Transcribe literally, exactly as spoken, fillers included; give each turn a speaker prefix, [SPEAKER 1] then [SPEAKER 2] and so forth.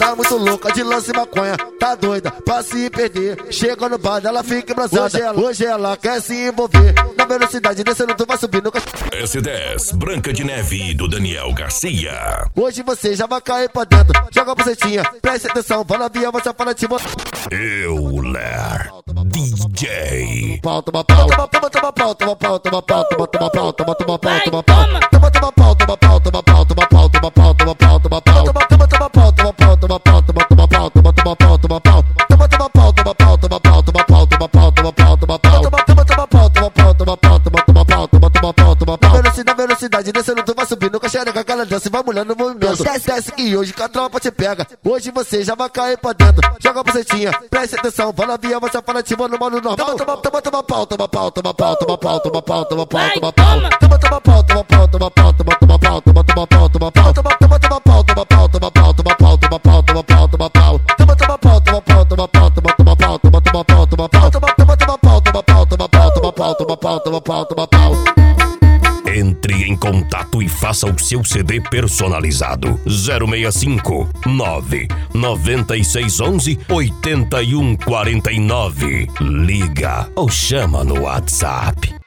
[SPEAKER 1] tá muito louca de lance e maconha, tá doida pra se perder. Chega no bar, ela fica embrasada. Hoje ela, hoje ela quer se envolver. Na velocidade descendo, tu vai subindo.
[SPEAKER 2] S dez, Branca de Neve, do Daniel Garcia.
[SPEAKER 1] Hoje você já vai cair pra dentro. Joga a bucetinha, preste atenção. Fala via, você fala de você.
[SPEAKER 2] Euler D J.
[SPEAKER 1] Pau, toma pau, toma pau, toma pau, toma pau, toma pau, toma toma pau, toma toma pau, toma pau, toma toma pau, toma pau, toma pau, toma pau, toma pau, toma pau, toma pau, toma toma toma pau, toma pau, toma pau, toma toma pau, toma toma pau, toma pau, toma toma pau, toma pau, toma pau, toma pau, toma pau, toma pau, toma pau, toma toma pau, toma pau, toma pau, toma toma pau, toma toma pau, toma pau. Velocidade, velocidade, descendo, tu vai subindo com a xereca, aquela dança e vai mulher no movimento. Desce, desce que hoje que a tropa te pega. Hoje você já vai cair pra dentro. Joga a bucetinha, preste atenção. Fala via, você fala de mano, mano normal. Toma, toma, toma pau, toma pau, toma pau, toma pau, toma pau, toma pau, toma pau. Toma, toma pau, toma pau, toma pau, toma toma pau, toma toma pau, toma pau. Toma, toma, toma pau, toma pau, toma pau, toma pau, toma pau, toma pau, toma pau. Toma, toma pau, toma pau, toma pau, toma toma pau, toma toma pau, toma pau. Toma, toma, toma pau, toma pau, toma pau, toma pau, toma pau, toma pau, toma pau.
[SPEAKER 2] Entre em contato e faça o seu C D personalizado. zero seis cinco nove nove seis um um oito um quatro nove. Liga ou chama no WhatsApp.